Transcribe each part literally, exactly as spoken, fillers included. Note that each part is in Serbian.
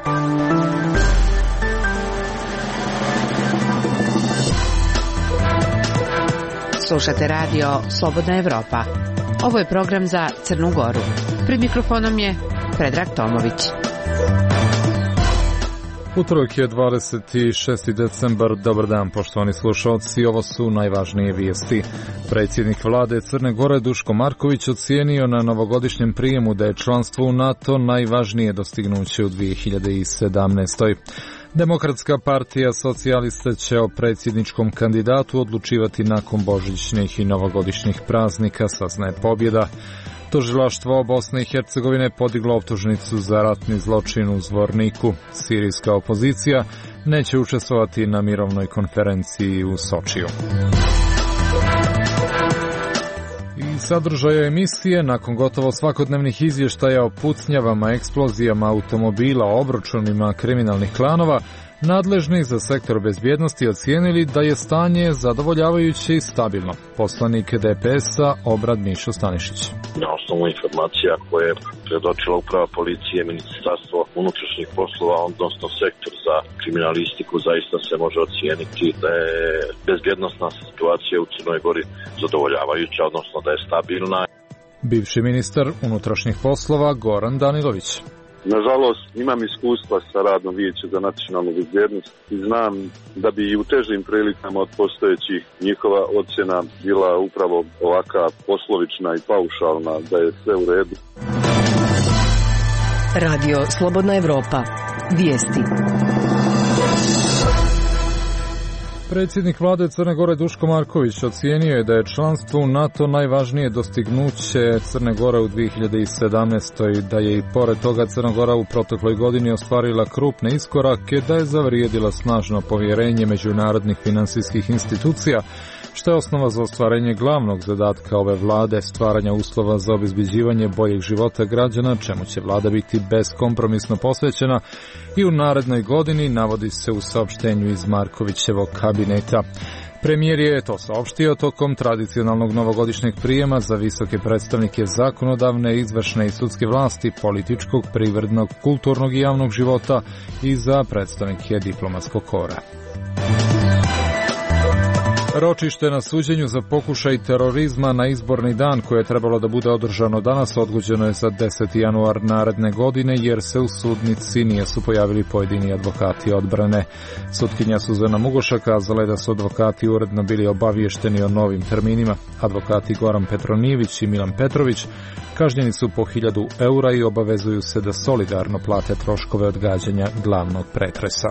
Slušate radio Slobodna Evropa. Ovo je program za Crnu Goru. Pred mikrofonom je Predrag Tomović. Utorak je dvadeset šesti decembar. Dobar dan, poštovani slušalci. Ovo su najvažnije vijesti. Predsjednik vlade Crne Gore Duško Marković ocijenio na novogodišnjem prijemu da je članstvo u NATO najvažnije dostignuće u dvije hiljade sedamnaestoj. Demokratska partija socijalista će o predsjedničkom kandidatu odlučivati nakon božićnih i novogodišnjih praznika, saznaje Pobjeda. Tužilaštvo Bosne i Hercegovine podiglo optužnicu za ratni zločin u Zvorniku. Sirijska opozicija neće učestvovati na mirovnoj konferenciji u Sočiju. I sadržaja emisije, nakon gotovo svakodnevnih izvještaja o pucnjavama, eksplozijama automobila, obračunima kriminalnih klanova, nadležni za sektor bezbjednosti ocijenili da je stanje zadovoljavajuće i stabilno. Poslanik D P S-a Obrad Mišo Stanišić. Na osnovu informacija koje je predočila uprava policije, Ministarstvo unutrašnjih poslova, odnosno sektor za kriminalistiku, zaista se može ocijeniti da je bezbjednosna situacija u Crnoj Gori zadovoljavajuća, odnosno da je stabilna. Bivši ministar unutrašnjih poslova Goran Danilović. Nažalost, imam iskustva sa radom Vijeća za nacionalnu bezbjednost i znam da bi i u težim prilikama od postojećih njihova ocjena bila upravo ovaka poslovična i paušalna, da je sve u redu. Radio Slobodna Evropa. Vijesti. Predsjednik vlade Crne Gore Duško Marković ocijenio je da je članstvo u NATO najvažnije dostignuće Crne Gore u dvije hiljade sedamnaestoj, da je i pored toga Crna Gora u protekloj godini ostvarila krupne iskorake, da je zavrijedila snažno povjerenje međunarodnih finansijskih institucija, što je osnova za ostvarenje glavnog zadatka ove vlade, stvaranja uslova za obezbeđivanje boljeg života građana, čemu će vlada biti beskompromisno posvećena i u narednoj godini, navodi se u saopštenju iz Markovićevog kabineta. Premijer je to saopštio tokom tradicionalnog novogodišnjeg prijema za visoke predstavnike zakonodavne, izvršne i sudske vlasti, političkog, privrednog, kulturnog i javnog života i za predstavnike diplomatskog kora. Ročište na suđenju za pokušaj terorizma na izborni dan, koje je trebalo da bude održano danas, odgođeno je za deseti januar naredne godine, jer se u sudnici nisu pojavili pojedini advokati odbrane. Sutkinja Suzana Mugoša kazala je da su advokati uredno bili obavješteni o novim terminima. Advokati Goran Petronijević i Milan Petrović kažnjeni su po hiljadu eura i obavezuju se da solidarno plate troškove odgađanja glavnog pretresa.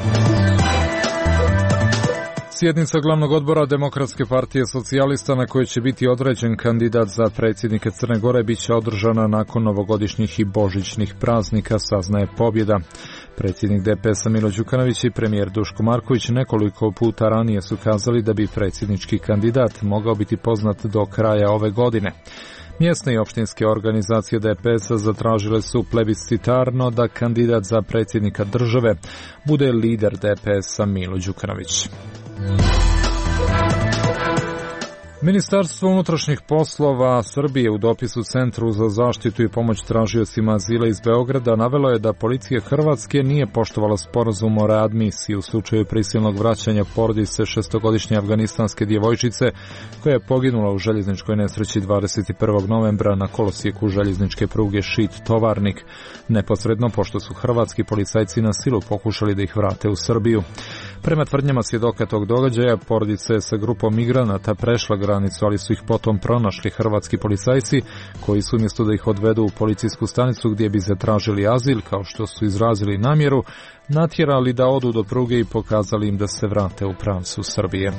Sjednica glavnog odbora Demokratske partije socijalista, na kojoj će biti određen kandidat za predsjednika Crne Gore, bit će održana nakon novogodišnjih i božićnih praznika, saznaje Pobjeda. Predsjednik D P S-a Milo Đukanović i premijer Duško Marković nekoliko puta ranije su kazali da bi predsjednički kandidat mogao biti poznat do kraja ove godine. Mjesne i opštinske organizacije D P S-a zatražile su plebiscitarno da kandidat za predsjednika države bude lider D P S-a Milo Đukanović. Ministarstvo unutrašnjih poslova Srbije u dopisu Centru za zaštitu i pomoć tražiocima azila iz Beograda navelo je da policija Hrvatske nije poštovala sporazum o readmisiji u slučaju prisilnog vraćanja porodice šestogodišnje afganistanske djevojčice koja je poginula u željezničkoj nesreći dvadeset prvog novembra na kolosijeku željezničke pruge Šid-Tovarnik, neposredno pošto su hrvatski policajci na silu pokušali da ih vrate u Srbiju. Prema tvrdnjama svjedoka tog događaja, porodica je sa grupom migranata prešla granicu, ali su ih potom pronašli hrvatski policajci, koji su umjesto da ih odvedu u policijsku stanicu gdje bi zatražili azil, kao što su izrazili namjeru, natjerali da odu do pruge i pokazali im da se vrate u pravcu Srbije.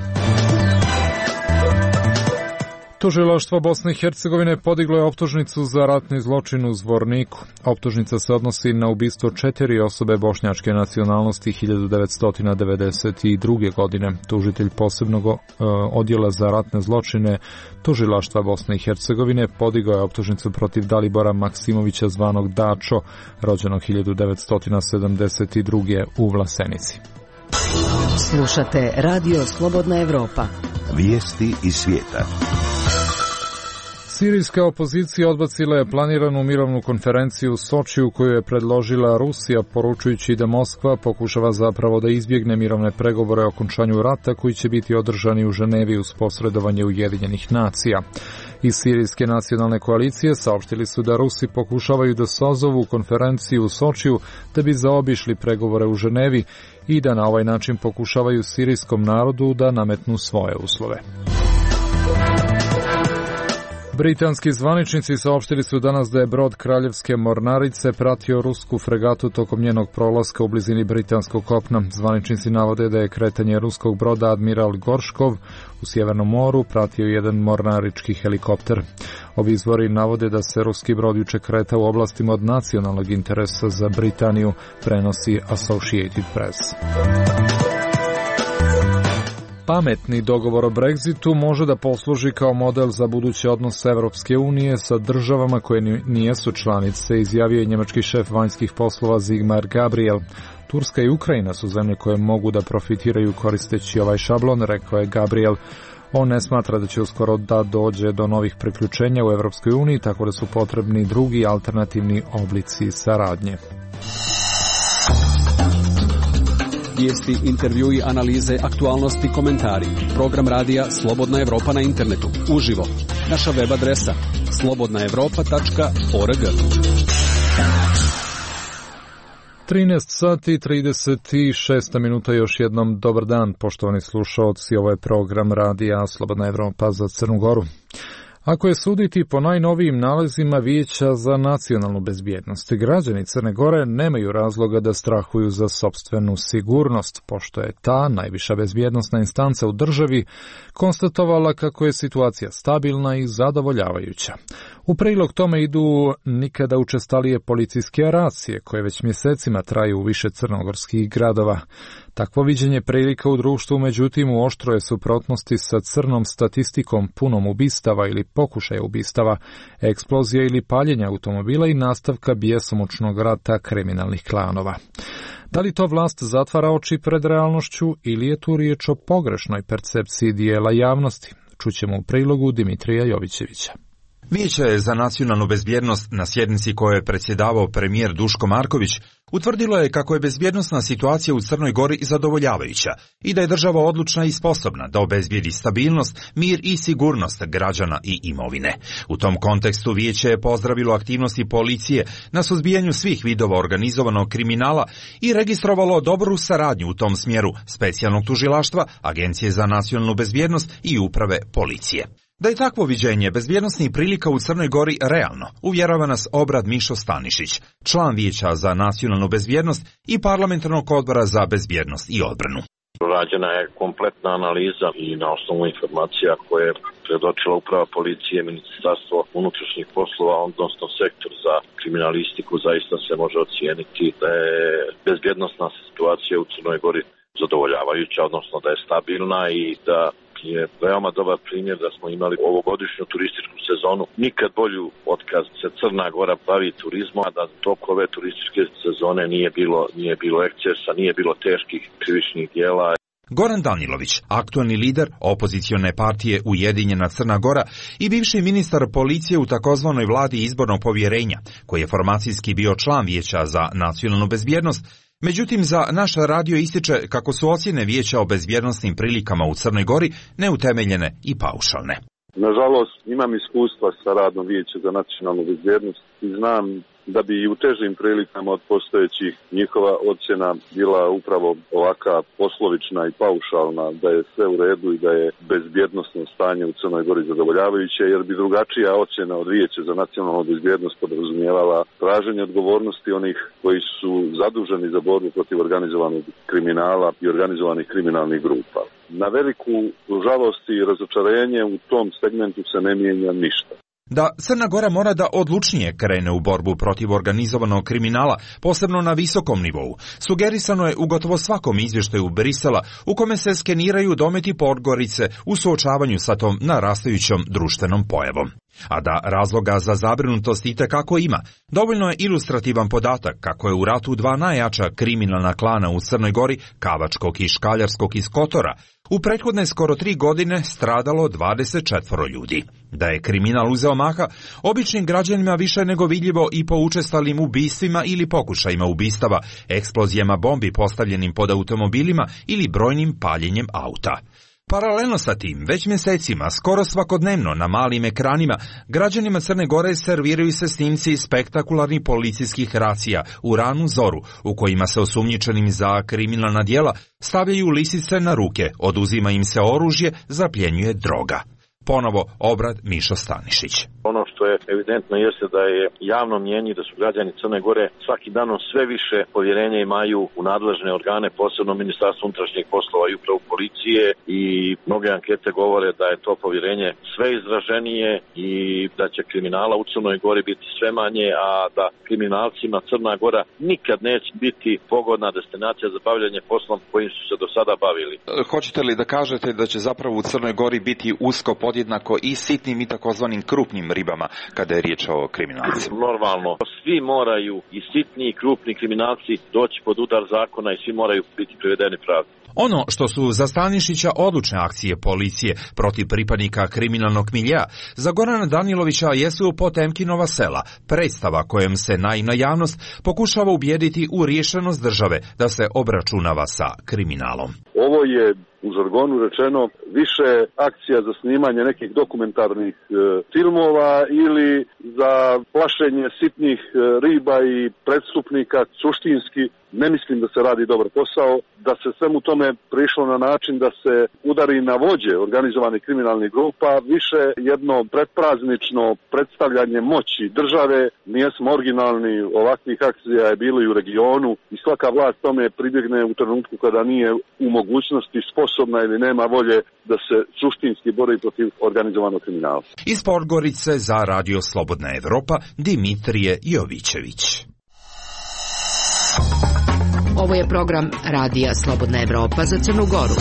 Tužilaštvo Bosne i Hercegovine podiglo je optužnicu za ratni zločin u Zvorniku. Optužnica se odnosi na ubistvo četiri osobe bošnjačke nacionalnosti hiljadu devetsto devedeset druge. godine. Tužitelj posebnog uh, odjela za ratne zločine Tužilaštva Bosne i Hercegovine podigao je optužnicu protiv Dalibora Maksimovića zvanog Dačo, rođenog hiljadu devetsto sedamdeset druge. u Vlasenici. Slušate Radio Slobodna Evropa. Vijesti iz svijeta. Sirijska opozicija odbacila je planiranu mirovnu konferenciju u Sočiju koju je predložila Rusija, poručujući da Moskva pokušava zapravo da izbjegne mirovne pregovore o okončanju rata koji će biti održani u Ženevi uz posredovanje Ujedinjenih nacija. Iz Sirijske nacionalne koalicije saopštili su da Rusi pokušavaju da sazovu konferenciju u Sočiju da bi zaobišli pregovore u Ženevi i da na ovaj način pokušavaju sirijskom narodu da nametnu svoje uslove. Britanski zvaničnici saopštili su danas da je brod Kraljevske mornarice pratio rusku fregatu tokom njenog prolaska u blizini britanskog kopna. Zvaničnici navode da je kretanje ruskog broda Admiral Gorškov u Sjevernom moru pratio jedan mornarički helikopter. Ovi izvori navode da se ruski brod juče kretao u oblastima od nacionalnog interesa za Britaniju, prenosi Associated Press. Pametni dogovor o Brexitu može da posluži kao model za buduće odnose Evropske unije sa državama koje nijesu članice, izjavio je njemački šef vanjskih poslova Sigmar Gabriel. Turska i Ukrajina su zemlje koje mogu da profitiraju koristeći ovaj šablon, rekao je Gabriel. On ne smatra da će uskoro da dođe do novih priključenja u Evropskoj uniji, tako da su potrebni drugi alternativni oblici saradnje. Vijesti, intervjui, analize, aktualnosti, komentari. Program radija Slobodna Evropa na internetu. Uživo. Naša web adresa slobodna evropa tačka org. trinaest sati i trideset šest minuta, još jednom dobar dan, poštovani slušaoci, ovo je program radija Slobodna Evropa za Crnu Goru. Ako je suditi po najnovijim nalazima Vijeća za nacionalnu bezbjednost, građani Crne Gore nemaju razloga da strahuju za sopstvenu sigurnost, pošto je ta najviša bezbjednosna instanca u državi konstatovala kako je situacija stabilna i zadovoljavajuća. U prilog tome idu nikada učestalije policijske racije, koje već mjesecima traju u više crnogorskih gradova. Takvo viđenje prilika u društvu, međutim, u oštroj suprotnosti sa crnom statistikom punom ubistava ili pokušaja ubistava, eksplozija ili paljenja automobila i nastavka bjesomučnog rata kriminalnih klanova. Da li to vlast zatvara oči pred realnošću ili je tu riječ o pogrešnoj percepciji dijela javnosti? Čućemo u prilogu Dimitrija Jovićevića. Vijeće za nacionalnu bezbjednost na sjednici koje je predsjedavao premijer Duško Marković utvrdilo je kako je bezbjednosna situacija u Crnoj Gori zadovoljavajuća i da je država odlučna i sposobna da obezbijedi stabilnost, mir i sigurnost građana i imovine. U tom kontekstu vijeće je pozdravilo aktivnosti policije na suzbijanju svih vidova organizovanog kriminala i registrovalo dobru saradnju u tom smjeru specijalnog tužilaštva, Agencije za nacionalnu bezbjednost i uprave policije. Da je takvo viđenje bezbjednosnih prilika u Crnoj Gori realno, uvjerava nas Obrad Mišo Stanišić, član Vijeća za nacionalnu bezbjednost i parlamentarnog odbora za bezbjednost i odbranu. Rađena je kompletna analiza i na osnovu informacija koje je predočila uprava policije, Ministarstvo unutrašnjih poslova, odnosno sektor za kriminalistiku, zaista se može ocijeniti da je bezbjednosna situacija u Crnoj Gori zadovoljavajuća, odnosno da je stabilna i da je veoma dobar primjer da smo imali ovogodišnju turističku sezonu. Nikad bolju otkaz se Crna Gora bavi turizmom, a da toliko ove turističke sezone nije bilo, nije bilo ekscesa, nije bilo teških krivičnih djela. Goran Danilović, aktualni lider opozicione partije Ujedinjena Crna Gora i bivši ministar policije u takozvanoj vladi izbornog povjerenja, koji je formacijski bio član Vijeća za nacionalnu bezbjednost, međutim, za naš radio ističe kako su ocjene Vijeća o bezbjednosnim prilikama u Crnoj Gori neutemeljene i paušalne. Nažalost, imam iskustva sa radom Vijeća za nacionalnu bezbjednost i znam da bi i u težim prilikama od postojećih njihova ocjena bila upravo ovaka poslovična i paušalna, da je sve u redu i da je bezbjednosno stanje u Crnoj Gori zadovoljavajuće, jer bi drugačija ocjena od Vijeća za nacionalnu bezbjednost podrazumijevala traženje odgovornosti onih koji su zaduženi za borbu protiv organizovanog kriminala i organizovanih kriminalnih grupa. Na veliku žalost i razočarenje u tom segmentu se ne mijenja ništa. Da Crna Gora mora da odlučnije krene u borbu protiv organizovanog kriminala, posebno na visokom nivou, sugerisano je u gotovo svakom izvještaju Brisela u kome se skeniraju dometi Podgorice u suočavanju sa tom narastajućom društvenom pojavom. A da razloga za zabrinutost itekako ima, dovoljno je ilustrativan podatak kako je u ratu dva najjača kriminalna klana u Crnoj Gori, Kavačkog i Škaljarskog iz Kotora, u prethodne skoro tri godine stradalo dvadeset četvoro ljudi. Da je kriminal uzeo maha, običnim građanima više nego vidljivo i po učestalim ubistvima ili pokušajima ubistava, eksplozijama bombi postavljenim pod automobilima ili brojnim paljenjem auta. Paralelno sa tim, već mjesecima, skoro svakodnevno na malim ekranima, građanima Crne Gore serviraju se snimci spektakularnih policijskih racija u ranu zoru, u kojima se osumnjičenim za kriminalna djela stavljaju lisice na ruke, oduzima im se oružje, zapljenjuje droga. Ponovo obrad Mišo Stanišić. Ono što je evidentno jeste da je javno mnjenje da su građani Crne Gore svaki danom sve više povjerenja imaju u nadležne organe, posebno Ministarstvo unutrašnjih poslova i upravu policije, i mnoge ankete govore da je to povjerenje sve izraženije i da će kriminala u Crnoj Gori biti sve manje, a da kriminalcima Crna Gora nikad neće biti pogodna destinacija za bavljanje poslom kojim su se do sada bavili. Hoćete li da kažete da će zapravo u Crnoj Gori biti usko podjednako i sitnim i takozvanim krupnim ribama kada je riječ o kriminalcima? Normalno. Svi moraju, i sitni i krupni kriminalci, doći pod udar zakona i svi moraju biti privedeni pravdi. Ono što su za Stanišića odlučne akcije policije protiv pripadnika kriminalnog miljea, za Gorana Danilovića jesu Potemkinova sela, predstava kojem se naivna javnost pokušava ubijediti u riješenost države da se obračunava sa kriminalom. Ovo je u žargonu rečeno više akcija za snimanje nekih dokumentarnih e, filmova ili za plašenje sitnih e, riba i prestupnika. Suštinski ne mislim da se radi dobar posao, da se svemu tome prišlo na način da se udari na vođe organizovanih kriminalnih grupa, više jedno pretpraznično predstavljanje moći države. Nijesmo originalni, ovakvih akcija je bilo i u regionu i svaka vlast tome pribjegne u trenutku kada nije u mogućnosti, sposobna ili nema volje da se suštinski bori protiv organizovanog kriminala. Iz Podgorice za Radio Slobodna Evropa, Dimitrije Jovićević. Ovo je program Radija Slobodna Evropa za Crnu Goru.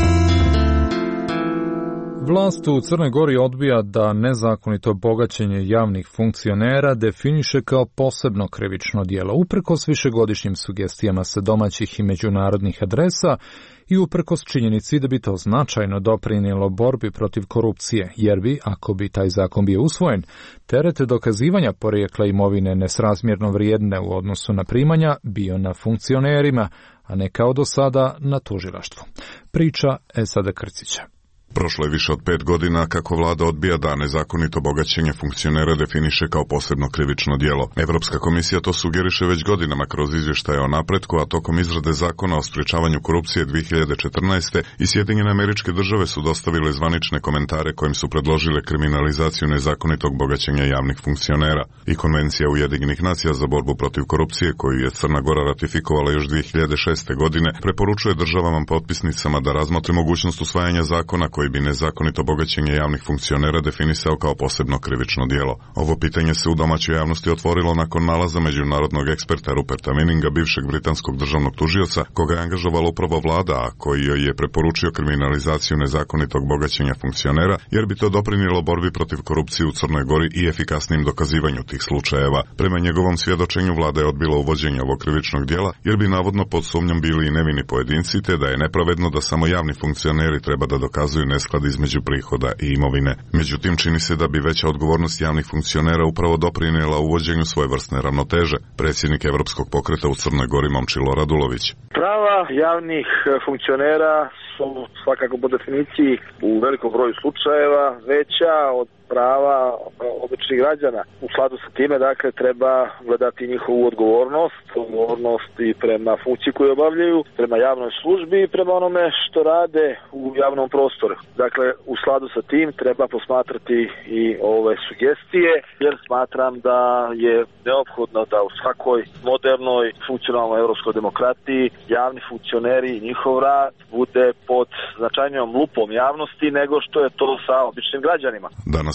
Vlast u Crnoj Gori odbija da nezakonito bogaćenje javnih funkcionera definiše kao posebno krivično djelo, uprkos višegodišnjim sugestijama sa domaćih i međunarodnih adresa i uprkos činjenici da bi to značajno doprinijelo borbi protiv korupcije, jer bi, ako bi taj zakon bio usvojen, teret dokazivanja porijekla imovine nesrazmjerno vrijedne u odnosu na primanja bio na funkcionerima, a ne kao do sada na tužilaštvu. Priča Esada Krcića. Prošlo je više od pet godina kako vlada odbija da nezakonito bogaćenje funkcionera definiše kao posebno krivično djelo. Evropska komisija to sugeriše već godinama kroz izvještaje o napretku, a tokom izrade zakona o sprječavanju korupcije dvije hiljade četrnaeste. i Sjedinjene Američke Države su dostavile zvanične komentare kojim su predložile kriminalizaciju nezakonitog bogaćenja javnih funkcionera. I Konvencija Ujedinjenih nacija za borbu protiv korupcije, koju je Crna Gora ratifikovala još dvije hiljade šeste. godine, preporučuje državama potpisnicama da razmotre mogućnost usvajanja zakona koji bi nezakonito bogaćenje javnih funkcionera definisao kao posebno krivično djelo. Ovo pitanje se u domaćoj javnosti otvorilo nakon nalaza međunarodnog eksperta Ruperta Mininga, bivšeg britanskog državnog tužioca, koga je angažovala upravo vlada, a koji joj je preporučio kriminalizaciju nezakonitog bogaćenja funkcionera, jer bi to doprinijelo borbi protiv korupcije u Crnoj Gori i efikasnijem dokazivanju tih slučajeva. Prema njegovom svjedočenju vlada je odbila uvođenje ovog krivičnog djela, jer bi navodno pod sumnjom bili i nevini pojedinci, te da je nepravedno da samo javni funkcioneri treba da dokazuju nesklad između prihoda i imovine. Međutim, čini se da bi veća odgovornost javnih funkcionera upravo doprinijela uvođenju svojevrsne ravnoteže. Predsjednik Evropskog pokreta u Crnoj Gori Momčilo Radulović. Prava javnih funkcionera su svakako po definiciji u velikom broju slučajeva veća od prava običnih građana. U skladu sa time, dakle, treba gledati njihovu odgovornost, odgovornost i prema funkciji koju obavljaju, prema javnoj službi i prema onome što rade u javnom prostoru. Dakle, u skladu sa tim treba posmatrati i ove sugestije, jer smatram da je neophodno da u svakoj modernoj, funkcionalnoj evropskoj demokratiji javni funkcioneri i njihov rad bude pod značajnijom lupom javnosti nego što je to sa običnim građanima. Danas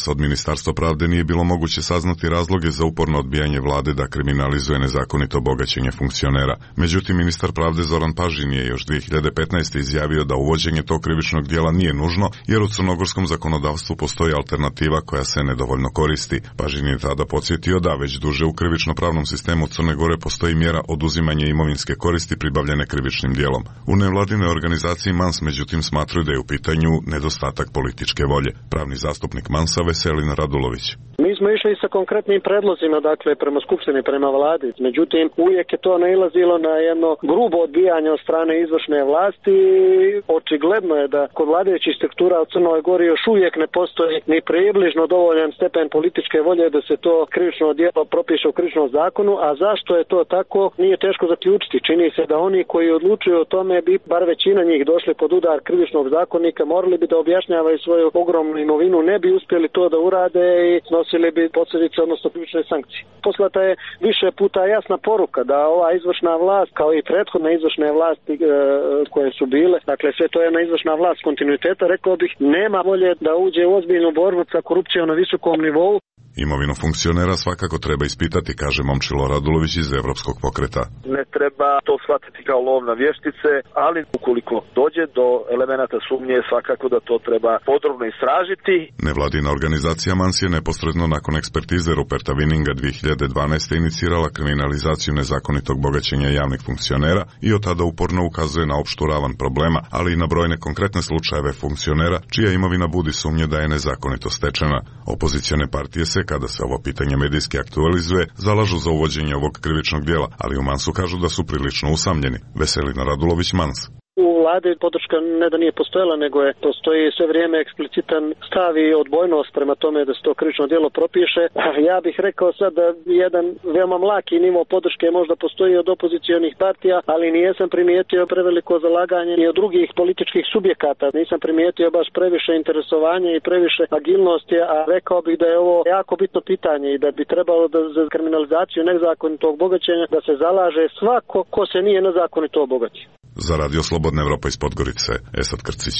danas od Ministarstva pravde nije bilo moguće saznati razloge za uporno odbijanje vlade da kriminalizuje nezakonito bogaćenje funkcionera. Međutim, ministar pravde Zoran Pažin je još dvije hiljade petnaeste. izjavio da uvođenje tog krivičnog dijela nije nužno, jer u crnogorskom zakonodavstvu postoji alternativa koja se nedovoljno koristi. Pažin je tada podsjetio da već duže u krivično-pravnom sistemu Crne Gore postoji mjera oduzimanja imovinske koristi pribavljene krivičnim dijelom. U nevladinoj organizaciji Mans međutim smatraju da je u pitanju nedostatak političke volje. Pravni zastupnik Mansa Veselin Radulović. Mi smo išli sa konkretnim predlozima, dakle, prema Skupštini, prema vladi. Međutim, uvijek je to nailazilo na jedno grubo odbijanje od strane izvršne vlasti. Očigledno je da kod vladajućih struktura u Crnoj Gori još uvijek ne postoji ni približno dovoljan stepen političke volje da se to krivično djelo propiše u krivičnom zakonu, a zašto je to tako nije teško zaključiti. Čini se da oni koji odlučuju o tome bi, bar većina njih, došli pod udar krivičnog zakonika, morali bi da objašnjavaju svoju ogromnu imovinu, ne bi uspjeli to da urade i snosili bi posljedice, odnosno krivične sankcije. Poslata je više puta jasna poruka da ova izvršna vlast, kao i prethodne izvršne vlasti e, koje su bile, dakle sve to je jedna izvršna vlast kontinuiteta, rekao bih, nema volje da uđe u ozbiljnu borbu sa korupcijom na visokom nivou. Imovinu funkcionera svakako treba ispitati, kaže Momčilo Radulović iz Evropskog pokreta. Ne treba to shvatiti kao lov na vještice, ali ukoliko dođe do elemenata sumnje, svakako da to treba podrobno istražiti. Nevladina organizacija Mans je neposredno nakon ekspertize Ruperta Vininga dvije hiljade dvanaeste. inicirala kriminalizaciju nezakonitog bogaćenja javnih funkcionera i od tada uporno ukazuje na opštu ravan problema, ali i na brojne konkretne slučajeve funkcionera čija imovina budi sumnje da je nezakonito stečena. Opozicione partije se, kada se ovo pitanje medijski aktualizuje, zalažu za uvođenje ovog krivičnog dijela, ali u Mansu kažu da su prilično usamljeni. Veselina Radulović, Mans. U vladi podrška ne da nije postojala, nego je postoji sve vrijeme eksplicitan stav i odbojnost prema tome da se to krivično djelo propiše. Ja bih rekao sad da jedan veoma mlaki nivo podrške možda postoji od opozicionih partija, ali nijesam primijetio preveliko zalaganje i od drugih političkih subjekata. Nisam primijetio baš previše interesovanja i previše agilnosti, a rekao bih da je ovo jako bitno pitanje i da bi trebalo da za kriminalizaciju nezakonitog bogaćenja da se zalaže svako ko se nije nezakonito obogatio. Za Radio Slobodna Evropa iz Podgorice, Esad Krcić.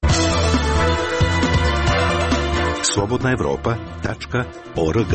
slobodna evropa tačka org.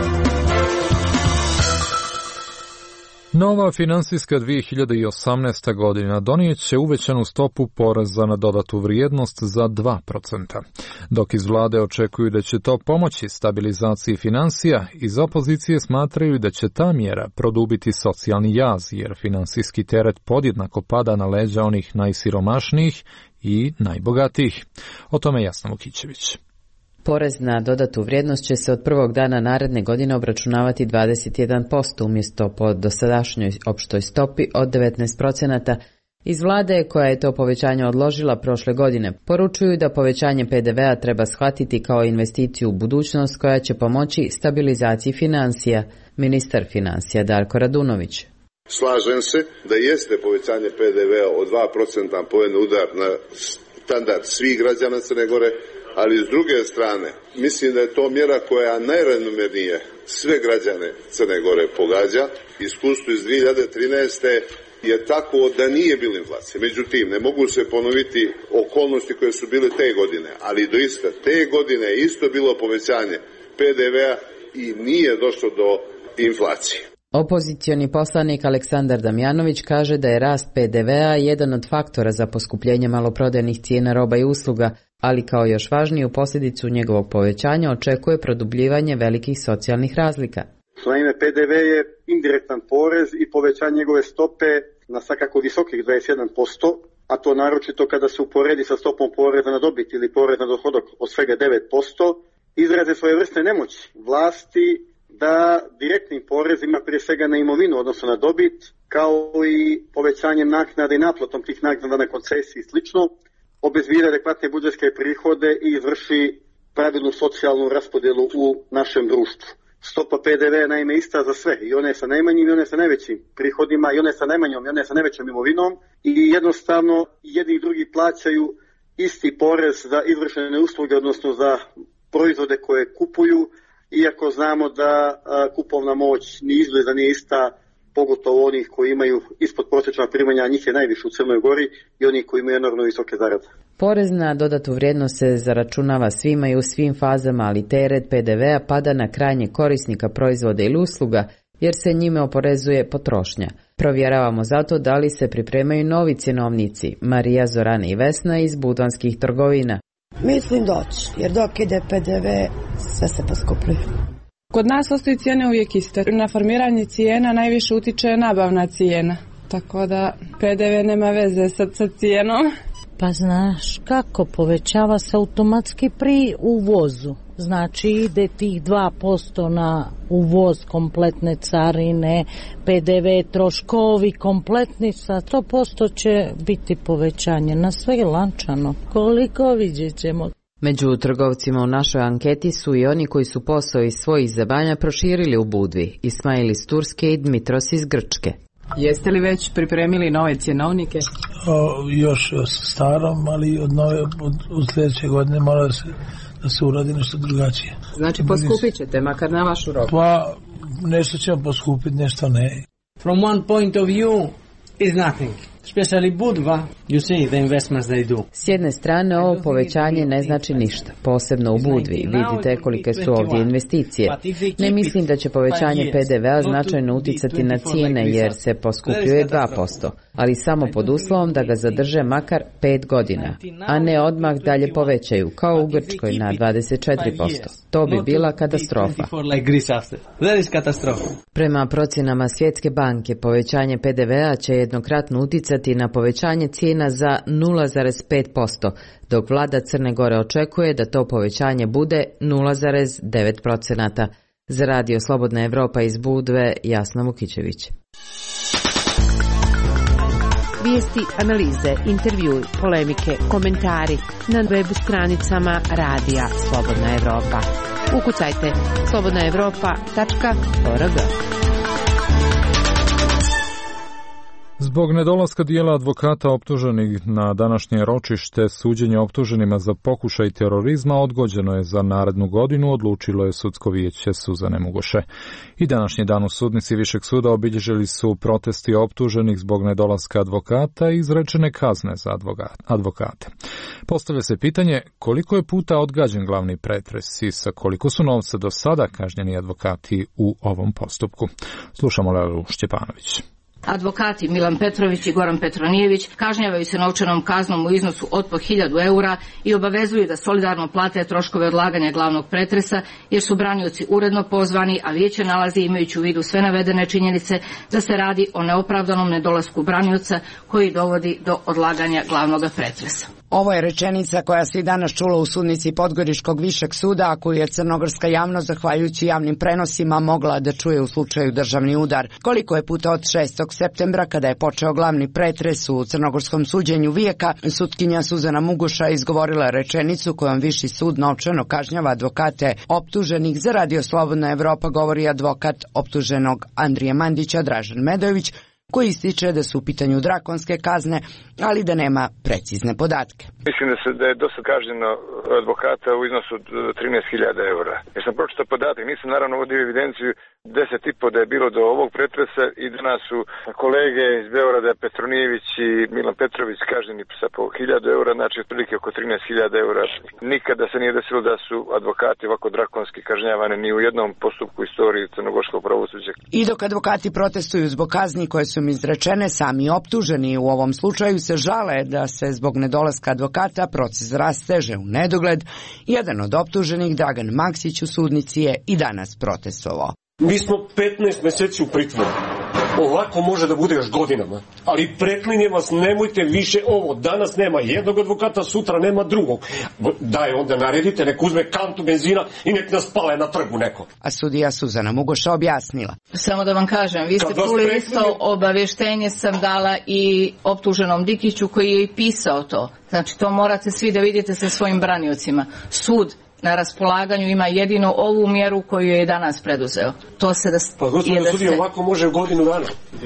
Nova finansijska dvije hiljade osamnaesta. godina donijet će uvećanu stopu poreza na dodatu vrijednost za dva procenta. Dok iz vlade očekuju da će to pomoći stabilizaciji finansija, iz opozicije smatraju da će ta mjera produbiti socijalni jaz, jer finansijski teret podjednako pada na leđa onih najsiromašnijih i najbogatijih. O tome Jasna Vukićević. Porez na dodatu vrijednost će se od prvog dana naredne godine obračunavati dvadeset jedan posto umjesto po dosadašnjoj opštoj stopi od devetnaest procenata. Iz vlade, koja je to povećanje odložila prošle godine, poručuju da povećanje pe de vea treba shvatiti kao investiciju u budućnost koja će pomoći stabilizaciji financija. Ministar financija Darko Radunović. Slažem se da jeste povećanje pe de vea od dva procenta povoljni udar na standard svih građana Crne Gore, ali s druge strane, mislim da je to mjera koja najravnomjernije sve građane Crne Gore pogađa. Iskustvo iz dvije hiljade trinaeste. je tako da nije bilo inflacije. Međutim, ne mogu se ponoviti okolnosti koje su bile te godine, ali doista te godine je isto bilo povećanje pe de vea i nije došlo do inflacije. Opozicioni poslanik Aleksandar Damjanović kaže da je rast pe de vea jedan od faktora za poskupljenje maloprodajnih cijena roba i usluga, ali kao još važniju posljedicu njegovog povećanja očekuje produbljivanje velikih socijalnih razlika. Naime, pe de ve je indirektan porez i povećanje njegove stope na svakako visokih dvadeset jedan posto, a to naročito kada se uporedi sa stopom poreza na dobit ili porez na dohodak od svega devet posto, izraze svoje vrste nemoći vlasti da direktnim porezima, prije svega na imovinu, odnosno na dobit, kao i povećanjem naknada i naplatom tih naknada na koncesiji i slično, obezbijede adekvatne budžetske prihode i izvrši pravilnu socijalnu raspodjelu u našem društvu. Stopa pe de ve je naime ista za sve, i one sa najmanjim i one sa najvećim prihodima, i one sa najmanjom i one sa najvećom imovinom, i jednostavno jedni i drugi plaćaju isti porez za izvršene usluge, odnosno za proizvode koje kupuju, iako znamo da a, kupovna moć ni izgleda nije ista, pogotovo onih koji imaju ispod prosječna primanja, njih je najviše u Crnoj Gori, i onih koji imaju enormno visoke zarade. Porez na dodatu vrijednost se zaračunava svima i u svim fazama, ali teret P D V-a pada na krajnjeg korisnika proizvoda ili usluga, jer se njime oporezuje potrošnja. Provjeravamo zato da li se pripremaju novi cjenovnici. Marija, Zorana i Vesna iz Budvanskih trgovina. Mislim doći, jer dok ide P D V, sve se poskupljuje. Kod nas ostaju cijene uvijek iste. Na formiranje cijena najviše utiče nabavna cijena, tako da P D V nema veze sa, sa cijenom. Pa znaš kako, povećava se automatski pri uvozu. Znači ide tih dva posto na uvoz, kompletne carine, P D V, troškovi kompletni, sa sto posto će biti povećanje na sve lančano. Koliko vidjet ćemo. Među trgovcima u našoj anketi su i oni koji su posao iz svojih zemalja proširili u Budvi, Ismail iz Turske i Dmitros iz Grčke. Jeste li već pripremili nove cjenovnike? O, još s starom, ali od, nove, od, od sljedeće godine mora da se, da se uradi nešto drugačije. Znači poskupit ćete, makar na vašu robu? Pa nešto ćemo poskupiti, nešto ne. From one point of view is nothing. Especially Budva, you see the investments they do. S jedne strane ovo povećanje ne znači ništa, posebno u Budvi. Vidite kolike su ovdje investicije. Ne mislim da će povećanje P D V-a značajno uticati na cijene jer se poskupljuje dva posto, ali samo pod uslovom da ga zadrže makar pet godina, a ne odmah dalje povećaju, kao u Grčkoj na dvadeset četiri posto. To bi bila katastrofa. Prema procjenama Svjetske banke, povećanje P D V-a će jednokratno uticati na povećanje cijena za nula zarez pet posto, dok vlada Crne Gore očekuje da to povećanje bude nula zarez devet posto. Za radio Slobodna Evropa iz Budve, Jasna Vukićević. Vijesti, analize, intervjui, polemike, komentari na web stranicama Radija Slobodna Evropa. Ukucajte slobodna evropa tačka org. Zbog nedolaska dijela advokata optuženih na današnje ročište, suđenje optuženima za pokušaj terorizma odgođeno je za narednu godinu, odlučilo je sudsko vijeće Suzane Mugoše. I današnji dan u sudnici Višeg suda obilježili su protesti optuženih zbog nedolaska advokata i izrečene kazne za advokate. Postavlja se pitanje koliko je puta odgađen glavni pretres i sa koliko su novca do sada kažnjeni advokati u ovom postupku. Slušamo Lelu Šćepanović. Advokati Milan Petrović i Goran Petronijević kažnjavaju se novčanom kaznom u iznosu od po hiljadu eura i obavezuju da solidarno plate troškove odlaganja glavnog pretresa, jer su branioci uredno pozvani, a vijeće nalazi, imajući u vidu sve navedene činjenice, da se radi o neopravdanom nedolasku branioca koji dovodi do odlaganja glavnog pretresa. Ovo je rečenica koja se i danas čula u sudnici Podgoričkog višeg suda, a koju je crnogorska javnost, zahvaljujući javnim prenosima, mogla da čuje u slučaju državni udar. Koliko je puta od šestog septembra, kada je počeo glavni pretres u crnogorskom suđenju vijeka, sutkinja Suzana Mugoša izgovorila rečenicu kojom viši sud novčano kažnjava advokate optuženih. Za radio Slobodna Evropa govori advokat optuženog Andrije Mandića, Dražen Medojević, koji ističe da su u pitanju drakonske kazne, ali da nema precizne podatke. Mislim da, se, da je dosta kažnjeno advokata u iznosu od trinaest hiljada eura. Ja sam pročitao podatak, nisam naravno vodio evidenciju deset i po da je bilo do ovog pretresa i danas su kolege iz Beograda Petronijević i Milan Petrović kažnjeni sa po hiljadu eura, znači otprilike oko trinaest hiljada eura. Nikada se nije desilo da su advokati ovako drakonski kažnjavani ni u jednom postupku istoriji crnogorskog pravosuđa. I dok advokati protestuju zbog kazni koje su im izrečene, sami optuženi u ovom slučaju se žale da se zbog nedolaska advokata proces rasteže u nedogled. Jedan od optuženih, Dragan Maksić, u sudnici je i danas protestovao. Mi smo petnaest mjeseci u pritvoru. Ovako može da bude još godinama. Ali preklinjem vas, nemojte više ovo. Danas nema jednog advokata, sutra nema drugog. Daj onda naredite, nek uzme kantu benzina i nek nas pale na trgu neko. A sudija Suzana Mugoša objasnila. Samo da vam kažem, vi ste čuli preklinjem... isto obavještenje sam dala i optuženom Dikiću koji je i pisao to. Znači to morate svi da vidite sa svojim braniocima. Sud na raspolaganju ima jedino ovu mjeru koju je danas preduzeo. To se da pa gospodine da sudija, ovako može godinu dana.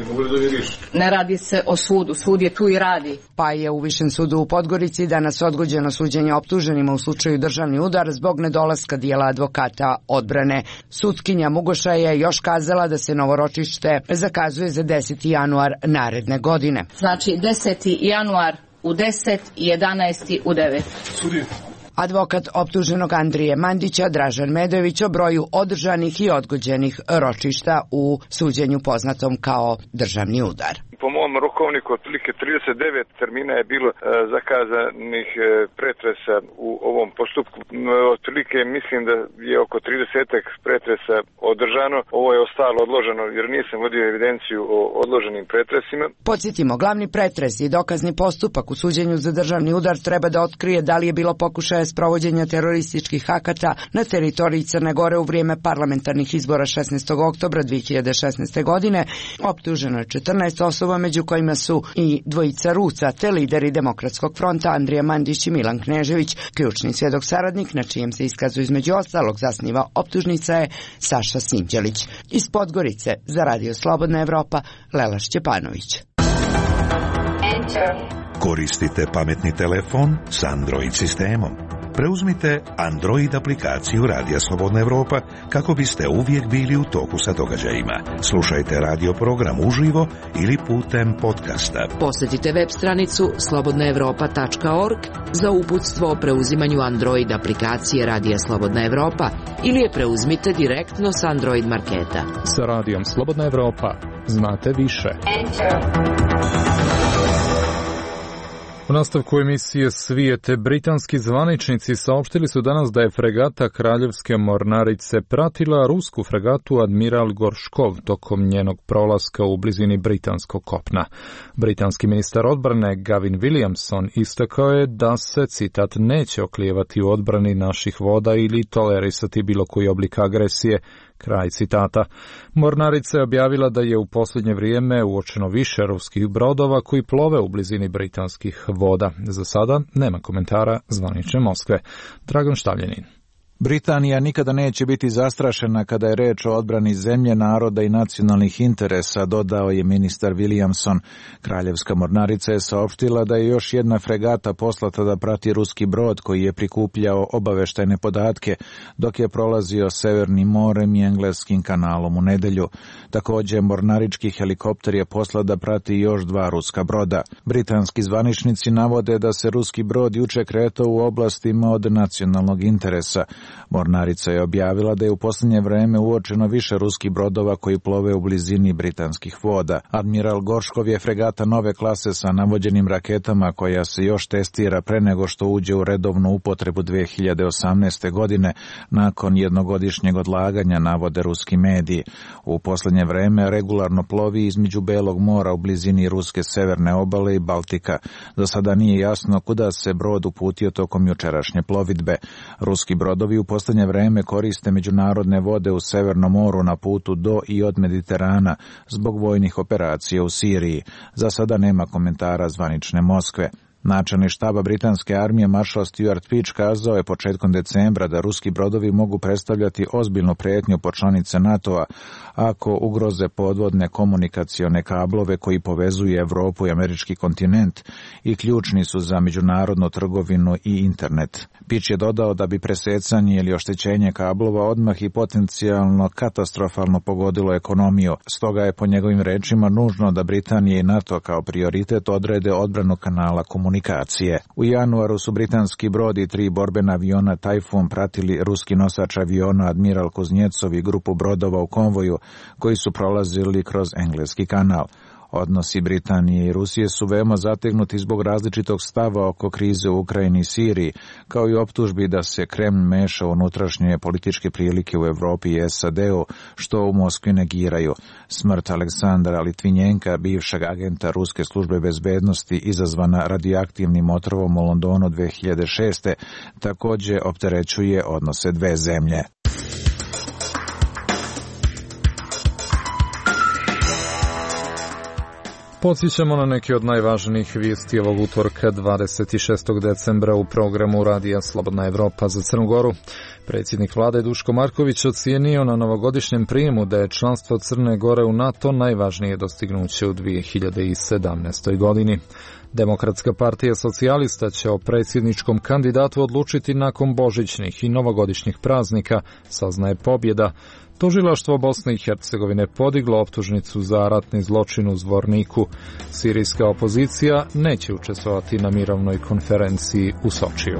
Ne radi se o sudu, sud je tu i radi. Pa je u Višem sudu u Podgorici danas odgođeno suđenje optuženima u slučaju državni udar zbog nedolaska dijela advokata odbrane. Sutkinja Mugoša je još kazala da se novo ročište zakazuje za deseti januar naredne godine. Znači deseti januar u deset i jedanaest u devet. Sudije. Advokat optuženog Andrije Mandića, Dražen Medojević, o broju održanih i odgođenih ročišta u suđenju poznatom kao državni udar. Po mom rokovniku otprilike trideset devet termina je bilo e, zakazanih e, pretresa u ovom postupku. E, otprilike mislim da je oko trideset pretresa održano. Ovo je ostalo odloženo jer nisam vodio evidenciju o odloženim pretresima. Podsjetimo, glavni pretres i dokazni postupak u suđenju za državni udar treba da otkrije da li je bilo pokušaja sprovođenja terorističkih akata na teritoriji Crne Gore u vrijeme parlamentarnih izbora šesnaestog oktobra dve hiljade šesnaeste. godine. Optuženo je četrnaest osoba, među kojima su i dvojica Ruca, te lideri Demokratskog fronta Andrija Mandić i Milan Knežević. Ključni svjedok saradnik, na čijem se iskazu između ostalog zasniva optužnica, je Saša Sinđelić. Iz Podgorice za Radio Slobodna Evropa, Lela Šćepanović. Koristite pametni telefon s Android sistemom. Preuzmite Android aplikaciju Radija Slobodna Evropa kako biste uvijek bili u toku sa događajima. Slušajte radio program uživo ili putem podcasta. Posjetite web stranicu slobodna evropa tačka org za uputstvo o preuzimanju Android aplikacije Radija Slobodna Evropa ili je preuzmite direktno s Android marketa. Sa Radijom Slobodna Evropa znate više. U nastavku emisije Svijete, britanski zvaničnici saopštili su danas da je fregata Kraljevske mornarice pratila rusku fregatu Admiral Gorškov tokom njenog prolaska u blizini britanskog kopna. Britanski ministar odbrane Gavin Williamson istakao je da se, citat, neće oklijevati u odbrani naših voda ili tolerisati bilo koji oblik agresije. Kraj citata. Mornarica je objavila da je u posljednje vrijeme uočeno više ruskih brodova koji plove u blizini britanskih voda. Za sada nema komentara zvanične Moskve. Dragan Štavljanin. Britanija nikada neće biti zastrašena kada je reč o odbrani zemlje, naroda i nacionalnih interesa, dodao je ministar Williamson. Kraljevska mornarica je saopštila da je još jedna fregata poslata da prati ruski brod koji je prikupljao obaveštajne podatke dok je prolazio Severnim morem i Engleskim kanalom u nedelju. Također, mornarički helikopter je poslat da prati još dva ruska broda. Britanski zvaničnici navode da se ruski brod juče kretao u oblastima od nacionalnog interesa. Mornarica je objavila da je u posljednje vreme uočeno više ruskih brodova koji plove u blizini britanskih voda. Admiral Gorškov je fregata nove klase sa navođenim raketama koja se još testira pre nego što uđe u redovnu upotrebu dve hiljade osamnaeste. godine nakon jednogodišnjeg odlaganja, navode ruski mediji. U posljednje vreme regularno plovi između Belog mora u blizini ruske severne obale i Baltika. Do sada nije jasno kuda se brod uputio tokom jučerašnje plovidbe. Ruski brodovi u posljednje vreme koriste međunarodne vode u Severnom moru na putu do i od Mediterana zbog vojnih operacija u Siriji. Za sada nema komentara zvanične Moskve. Načelnik štaba britanske armije maršal Stuart Peach kazao je početkom decembra da ruski brodovi mogu predstavljati ozbiljnu prijetnju po članice NATO-a ako ugroze podvodne komunikacione kablove koji povezuju Evropu i američki kontinent i ključni su za međunarodnu trgovinu i internet. Peach je dodao da bi presecanje ili oštećenje kablova odmah i potencijalno katastrofalno pogodilo ekonomiju. Stoga je po njegovim rečima nužno da Britanija i NATO kao prioritet odrede odbranu kanala komunikacije. U januaru su britanski brod i tri borbena aviona Tajfun pratili ruski nosač aviona Admiral Kuznjecov i grupu brodova u konvoju koji su prolazili kroz Engleski kanal. Odnosi Britanije i Rusije su veoma zategnuti zbog različitog stava oko krize u Ukrajini i Siriji, kao i optužbi da se Kreml meša u unutrašnje političke prilike u Evropi i S A D-u, što u Moskvi negiraju. Smrt Aleksandra Litvinjenka, bivšeg agenta Ruske službe bezbednosti izazvana radioaktivnim otrovom u Londonu dve hiljade šeste. također opterećuje odnose dve zemlje. Podsjećamo na neke od najvažnijih vijesti ovog utorka dvadeset šestog decembra u programu Radija Slobodna Evropa za Crnu Goru. Predsjednik vlade Duško Marković ocijenio na novogodišnjem prijemu da je članstvo Crne Gore u NATO najvažnije dostignuće u dve hiljade sedamnaestoj. godini. Demokratska partija socijalista će o predsjedničkom kandidatu odlučiti nakon božićnih i novogodišnjih praznika, saznaje Pobjeda. Tužilaštvo Bosne i Hercegovine podiglo optužnicu za ratni zločin u Zvorniku. Sirijska opozicija neće učestvovati na mirovnoj konferenciji u Sočiju.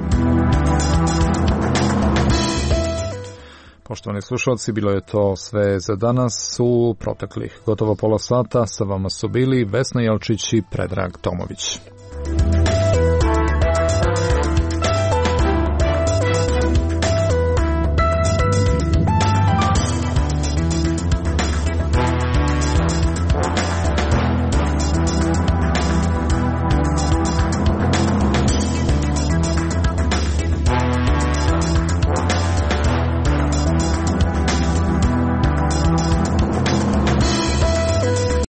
Poštovani slušalci, bilo je to sve za danas. U proteklih gotovo pola sata sa vama su bili Vesna Jelčić i Predrag Tomović.